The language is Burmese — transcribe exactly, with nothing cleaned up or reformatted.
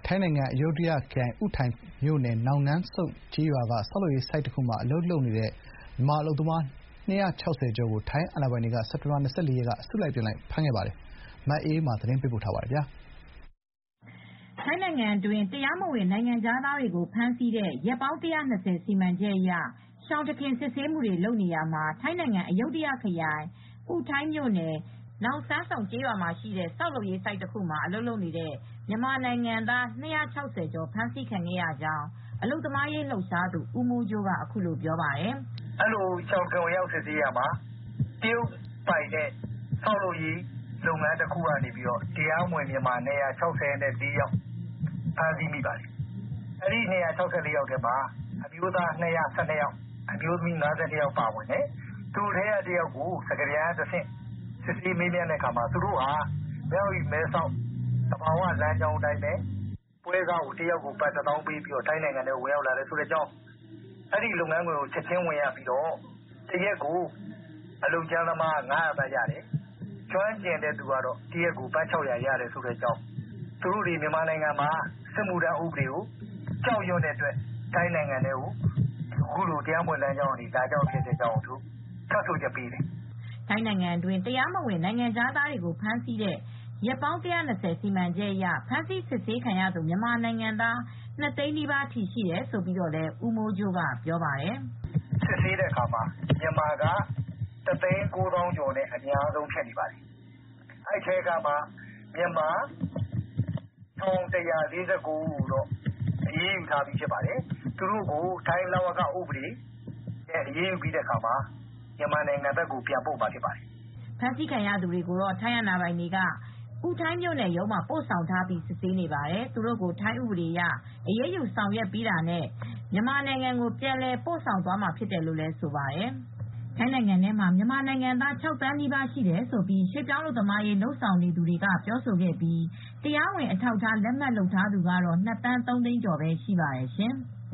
ထိုင်းနိုင်ငံအယုဒ္ဓယခရိုင်ဥထိုင်မြို့နယ်နောင်နမ်းစုတ်ကျေးရွာကဆောက်လုပ်ရေးဆိုက်တခုမှာအလုပ်လုပ်နေတဲ့မြန်မာအလုပ်သမား၂၆၀ကျော်ကိုထိုင်းအာဏာပိုင်တွေကစက်တင်ဘာ၂၄ရက်က အစုလိုက်အပြုံလိုက်ဖမ်းဆီးခဲ့ပါတယ်။မအေးအေးမာသတင်းပေးပို့ထားပါတယ်။ထိုင်းနိုင်ငံတွင်းတရားမဝင်နိုင်ငံခြားသားတွေကိုဖမ်းဆီးတဲ့ရက်ပေါင်း၁၂၀စီမံချက်အရရှောင်တခင်စစ်ဆေးမှုတွေလုပ်နေရာမှာထိုင်းနိုင်ငံအယုဒ္ဓယခရိုင်ဥထိုင်းမြို့နယ်နောင်ဆန်းစုံကျေးရွာမှာရှိတဲ့ဆောက်လုပ်ရေးဆိုက်တခုမှာအလုပ်လုပ်နေတဲ့မြန်မာနိုင်ငံသား၂၆၀ကျော်ဖမ်းဆီးခံခဲ့ရကြောင်းအလုပ်သမားရေးလှုပ်ရှားသူဦးမိုးကြိုးကအခုလိုပြောပါတယ်။ "အဲဒီလိုရှောင်တခင်ဝင်ရောက်စစ်ဆေးရာမှာတရုတ်ပိုင်တဲ့ဆောက်လုပ်ရေးလုပ်ငန်းတခုကနေတရားမဝင်မြန်မာ၂၆၄ယောက်ဖမ်းဆီးမိပါတယ်။အဲဒီ၂၆၄ယောက်ထဲမှာအမျိုးသား၂၁၂ယောက်အမျိုးသမီး၅၂ယောက်ပါဝင်တယ်။သူတို့ထဲကတယောက်ကိုစကားပြန်ကတဆင့်စစ်ဆေးမေးမြန်းတဲ့အခါမှာသူတို့ဟာမြဝတီမဲဆောက်သဘာဝလမ်းကြောင်းအတိုင်းပဲပွဲစားကိုတယောက်ကိုဘတ်တသောင်းပေးပြီးထိုင်းနိုင်ငံထဲဝင်ရောက်လာတယ်ဆိုတဲ့အကြောင်းအဲဒီလုပ်ငန်းခွင်ကိုချက်ချင်းဝင်ရပြီးတော့တရက်ကိုအလုပ်ကြမ်းသမားငါးရာဘတ်ရတယ်။ကျွမ်းကျင်တဲ့သူကတော့တရက်ကိုဘတ်ခြောက်ရာရတယ်ဆိုတဲ့အကြောင်းသူတို့တွေမြန်မာနိုင်ငံမှာစစ်မှုထမ်းဥပဒေကိုကြောက်ရွံ့တဲ့အတွက်ထိုင်းနိုင်ငံထဲကိုအခုလိုတရားမဝင်လမ်းကြောင်းကနေလာကြောင်းဖြစ်တဲ့အကြောင်းကိုထွက်ဆိုချက်ပေးတယ်။ " ထိုင်းနိုင်ငံတွင်းတရားမဝင်နိုင်ငံခြားသားတွေကိုဖမ်းဆီးတဲ့ရက်ပေါင်း၁၂၀စီမံချက်အရဖမ်းဆီးစစ်ဆေးခံရသူမြန်မာနိုင်ငံသား၂သိန်းနီးပါးထိရှိတယ်လို့လည်းဦးမိုးကြိုးကပြောပါတယ်။ "စစ်ဆေးတဲ့အခါမှာမြန်မာကတသိန်းကိုးသောင်းကျော်နဲ့အများဆုံးဖြစ်နေပါတယ်။အဲဒီထဲကမှမြန်မာ၁၁၄၉ဦးကိုတော့အရေးယူထားပြီးဖြစ်ပါတယ်။သူတို့ကိုထိုင်းလဝကဥပဒေနဲ့အရေးယူပြီးတဲ့အခါမှာမြန်မာနိုင်ငံဘက်ကိုပြန်ပို့မှာဖြစ်ပါတယ်။ " ဖမ်းဆီးခံရသူတွေကိုတော့ထိုင်းအာဏာပိုင်တွေကဥထိုင်းမြို့နယ်ရုံးမှာပို့ဆောင်ထားပြီးစစ်ဆေးနေပါတယ်။သူတို့ကိုထိုင်းဥပဒေအရအရေးယူဆောင်ရွက်ပြီးတာနဲ့မြန်မာနိုင်ငံကိုပြန်လည်ပို့ဆောင်သွားမှာဖြစ်တယ်လို့လည်းဆိုပါတယ်။ ထိုင်းနိုင်ငံထဲမှာမြန်မာနိုင်ငံသား၆သန်းနီးပါးရှိတယ်လို့ရွှေ့ပြောင်းအလုပ်သမားရေးလုပ်ဆောင်နေသူတွေကပြောဆိုခဲ့ပြီးတရားဝင်အထောက်အထားလက်မှတ်လုပ်ထားသူကတော့၂သန်းသုံးသိန်းကျော်ပဲရှိပါတယ်ရှင်။